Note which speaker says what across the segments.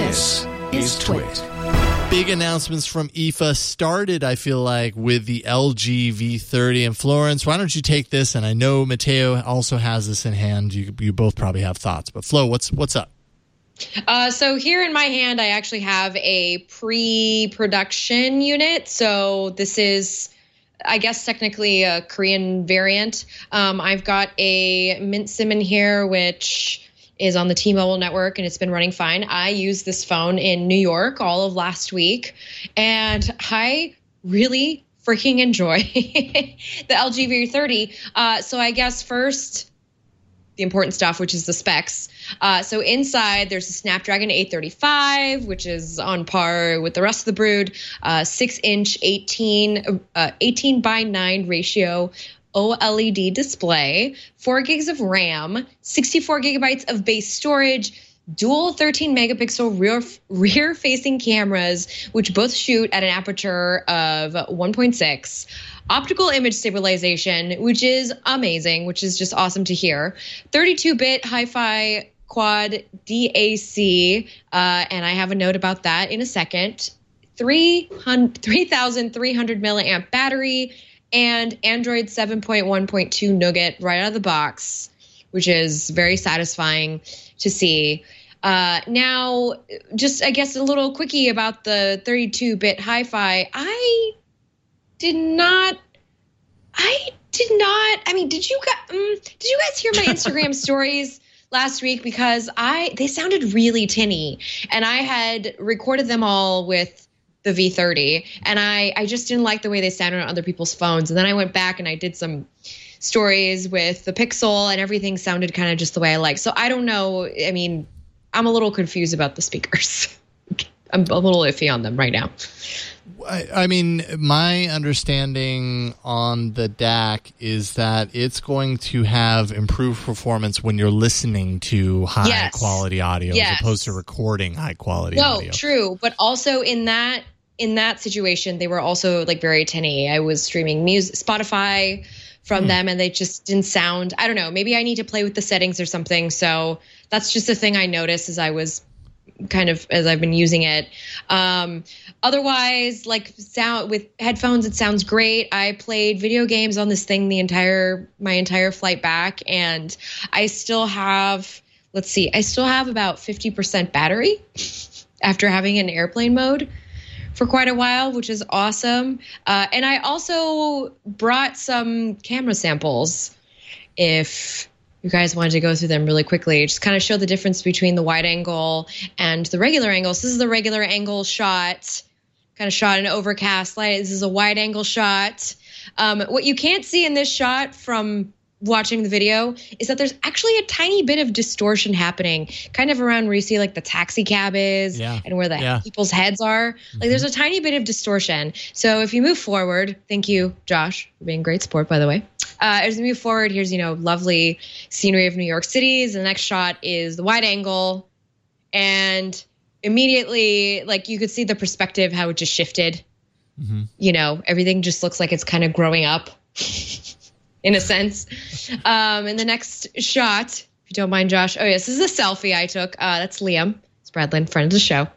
Speaker 1: This is Twit.
Speaker 2: Big announcements from IFA started, I feel like, with the LG V30. And Florence, why don't you take this? And I know Mateo also has this in hand. You both probably have thoughts. But Flo, what's up?
Speaker 3: So here in my hand, I actually have a pre-production unit. So this is, I guess, technically a Korean variant. I've got a Mint SIM in here, which is on the T-Mobile network, and it's been running fine. I used this phone in New York all of last week, and I really freaking enjoy the LG V30. So I guess first, the important stuff, which is the specs. So inside, there's a Snapdragon 835, which is on par with the rest of the brood, 6-inch 18 by 9 ratio OLED display, 4 gigs of RAM, 64 gigabytes of base storage, dual 13 megapixel rear-facing cameras, which both shoot at an aperture of 1.6, optical image stabilization, which is amazing, which is just awesome to hear, 32-bit hi-fi quad DAC, and I have a note about that in a second, 3,300 milliamp battery, and Android 7.1.2 Nougat right out of the box, which is very satisfying to see. Now, just, I guess, a little quickie about the 32-bit hi-fi. I mean, did you guys hear my Instagram stories last week? Because they sounded really tinny, and I had recorded them all with the V30, and I just didn't like the way they sounded on other people's phones. And then I went back and I did some stories with the Pixel, and everything sounded kind of just the way I like. So I don't know. I mean, I'm a little confused about the speakers. I'm a little iffy on them right now.
Speaker 2: I mean, my understanding on the DAC is that it's going to have improved performance when you're listening to high-quality audio as opposed to recording high-quality audio.
Speaker 3: No, true. But also in that situation, they were also like very tinny. I was streaming music, Spotify from them, and they just didn't sound, I don't know, maybe I need to play with the settings or something. So that's just a thing I noticed as I've been using it. Otherwise, like sound with headphones, it sounds great. I played video games on this thing my entire flight back, and I still have about 50% battery after having it in airplane mode for quite a while, which is awesome. And I also brought some camera samples if you guys wanted to go through them really quickly, just kind of show the difference between the wide angle and the regular angle. So this is the regular angle shot, kind of shot in overcast light. This is a wide angle shot. What you can't see in this shot from watching the video is that there's actually a tiny bit of distortion happening kind of around where you see like the taxi cab is and where the people's heads are. Like there's a tiny bit of distortion. So if you move forward, thank you, Josh, for being a great sport, by the way. As we move forward, here's, lovely scenery of New York City. The next shot is the wide angle. And immediately, like, you could see the perspective, how it just shifted. Mm-hmm. Everything just looks like it's kind of growing up in a sense. And the next shot, if you don't mind, Josh. Oh, yes, this is a selfie I took. That's Liam. It's Bradlin, friend of the show.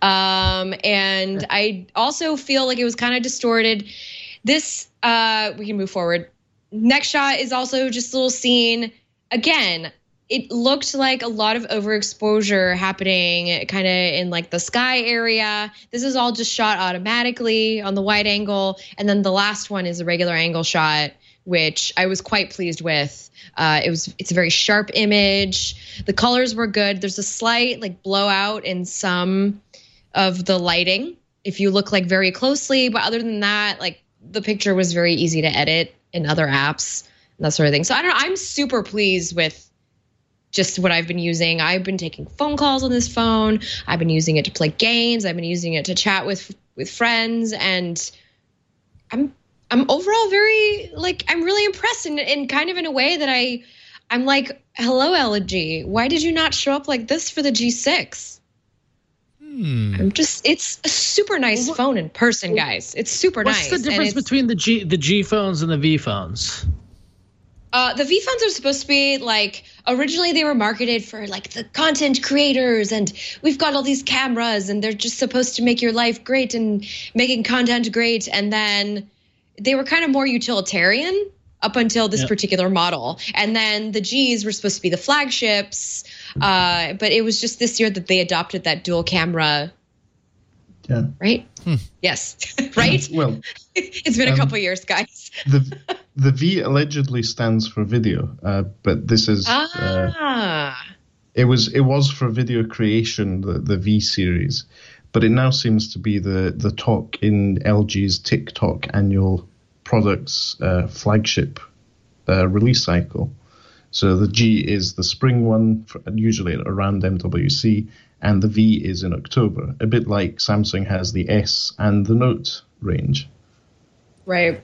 Speaker 3: And I also feel like it was kind of distorted. This, we can move forward. Next shot is also just a little scene. Again, it looked like a lot of overexposure happening kind of in like the sky area. This is all just shot automatically on the wide angle. And then the last one is a regular angle shot, which I was quite pleased with. It's a very sharp image. The colors were good. There's a slight like blowout in some of the lighting if you look like very closely. But other than that, like the picture was very easy to edit in other apps and that sort of thing. So I don't know. I'm super pleased with just what I've been using. I've been taking phone calls on this phone. I've been using it to play games. I've been using it to chat with friends. And I'm overall very, like, I'm really impressed in kind of in a way that I'm like, hello, LG. Why did you not show up like this for the G6? It's a super nice phone in person, guys. It's super nice.
Speaker 1: What's the difference between the G phones and the V phones?
Speaker 3: The V phones are supposed to be like, originally they were marketed for like the content creators, and we've got all these cameras and they're just supposed to make your life great and making content great. And then they were kind of more utilitarian up until this particular model. And then the Gs were supposed to be the flagships. But it was just this year that they adopted that dual camera.
Speaker 1: Yeah.
Speaker 3: Right? Yes. Right?
Speaker 1: Well,
Speaker 3: it's been a couple years, guys.
Speaker 1: The V allegedly stands for video, but this is it was for video creation, the V series, but it now seems to be the talk in LG's TikTok annual products flagship release cycle. So the G is the spring one, usually around MWC, and the V is in October, a bit like Samsung has the S and the Note range.
Speaker 3: Right.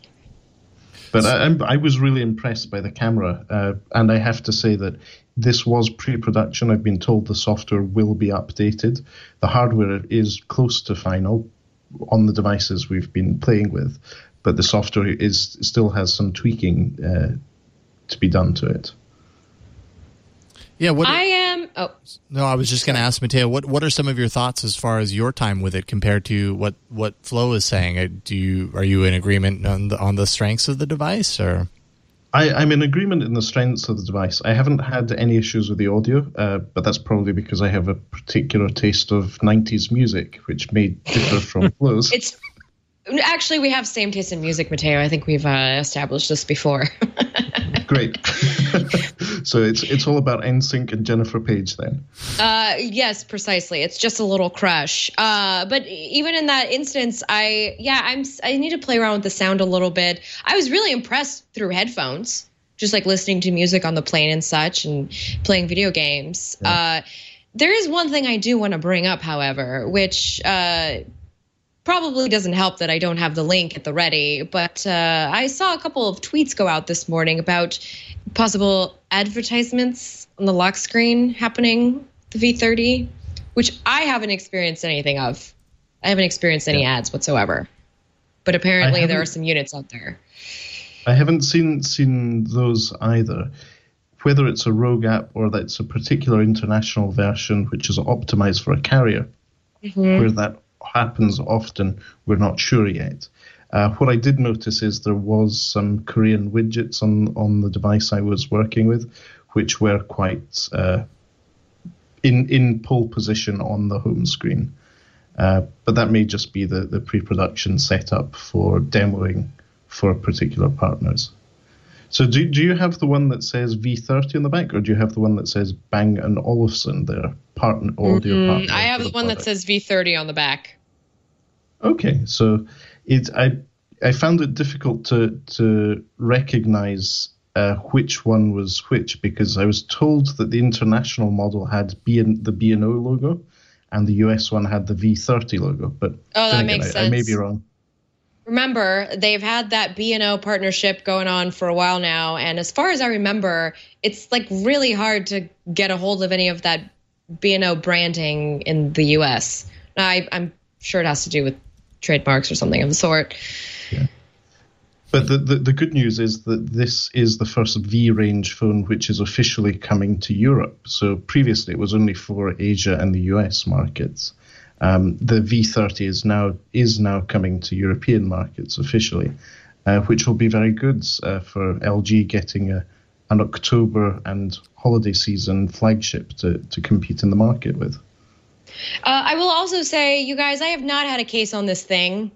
Speaker 1: But I was really impressed by the camera, and I have to say that this was pre-production. I've been told the software will be updated. The hardware is close to final on the devices we've been playing with, but the software still has some tweaking to be done to it.
Speaker 2: Yeah,
Speaker 3: I
Speaker 2: was just going to ask Matteo, what are some of your thoughts as far as your time with it compared to what Flo is saying? Are you in agreement on the strengths of the device, or?
Speaker 1: I'm in agreement in the strengths of the device. I haven't had any issues with the audio, but that's probably because I have a particular taste of 90s music, which may differ from Flo's.
Speaker 3: Actually, we have same taste in music, Matteo. I think we've established this before.
Speaker 1: Great. So it's all about NSYNC and Jennifer Page then?
Speaker 3: Yes, precisely. It's just a little crush. But even in that instance, I need to play around with the sound a little bit. I was really impressed through headphones, just like listening to music on the plane and such and playing video games. Yeah. There is one thing I do want to bring up, however, which probably doesn't help that I don't have the link at the ready, but I saw a couple of tweets go out this morning about possible advertisements on the lock screen happening, the V30, which I haven't experienced anything of. I haven't experienced any ads whatsoever. But apparently there are some units out there.
Speaker 1: I haven't seen those either. Whether it's a rogue app or that it's a particular international version which is optimized for a carrier, where that happens often, we're not sure yet. What I did notice is there was some Korean widgets on the device I was working with, which were quite in pole position on the home screen. But that may just be the pre-production setup for demoing for particular partners. So do you have the one that says V30 on the back, or do you have the one that says Bang & Olufsen, their audio partner?
Speaker 3: I have the one that says V30 on the back.
Speaker 1: Okay, so I found it difficult to recognize which one was which, because I was told that the international model had the B&O logo and the US one had the V30 logo. But
Speaker 3: that makes sense.
Speaker 1: I may be wrong.
Speaker 3: Remember, they've had that B&O partnership going on for a while now, and as far as I remember, it's like really hard to get a hold of any of that B&O branding in the US. Now, I'm sure it has to do with trademarks or something of the sort.
Speaker 1: Yeah. But the good news is that this is the first V-range phone which is officially coming to Europe. So previously it was only for Asia and the US markets. The V30 is now coming to European markets officially, which will be very good for LG getting an October and holiday season flagship to compete in the market with.
Speaker 3: I will also say, you guys, I have not had a case on this thing.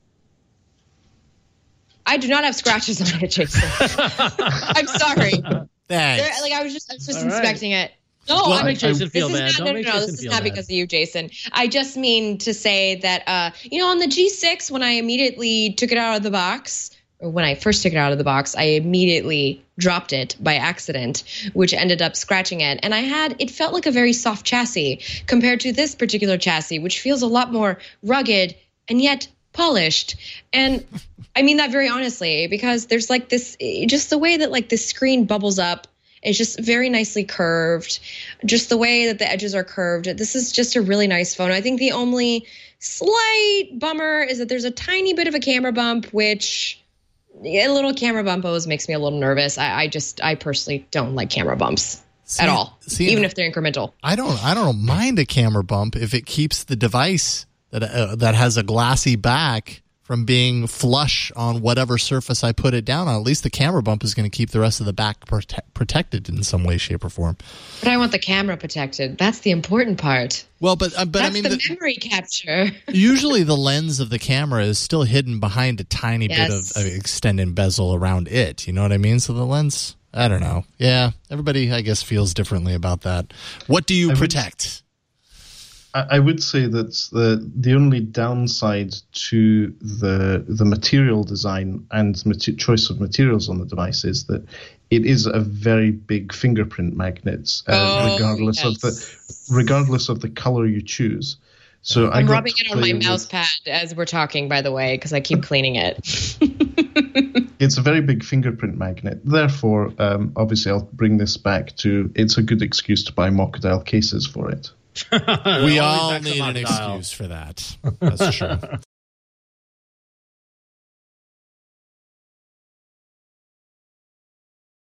Speaker 3: I do not have scratches on it, Jason. I'm sorry. I was just inspecting it. No,
Speaker 4: don't make Jason feel bad.
Speaker 3: No, this is not because of you, Jason. I just mean to say that, on the G6, when I immediately took it out of the box, or when I first took it out of the box, I immediately dropped it by accident, which ended up scratching it. And it felt like a very soft chassis compared to this particular chassis, which feels a lot more rugged and yet polished. And I mean that very honestly, because there's like this, just the way that like the screen bubbles up, it's just very nicely curved. Just the way that the edges are curved. This is just a really nice phone. I think the only slight bummer is that there's a tiny bit of a camera bump, which a little camera bump always makes me a little nervous. I personally don't like camera bumps at all, even if they're incremental.
Speaker 2: I don't mind a camera bump if it keeps the device that has a glassy back from being flush on whatever surface I put it down on. At least the camera bump is going to keep the rest of the back protected in some way, shape, or form.
Speaker 3: But I want the camera protected. That's the important part.
Speaker 2: Well, but
Speaker 3: that's
Speaker 2: I mean
Speaker 3: the memory capture.
Speaker 2: Usually, the lens of the camera is still hidden behind a tiny bit of extended bezel around it. You know what I mean? So the lens, I don't know. Yeah, everybody, I guess, feels differently about that. What do you protect?
Speaker 1: I would say that the only downside to the material design and choice of materials on the device is that it is a very big fingerprint magnet, regardless of the color you choose. So
Speaker 3: I'm rubbing it on my mouse pad as we're talking, by the way, because I keep cleaning it.
Speaker 1: It's a very big fingerprint magnet. Therefore, obviously, I'll bring this back to it's a good excuse to buy Mokadial cases for it.
Speaker 2: We all need an excuse for that. That's true.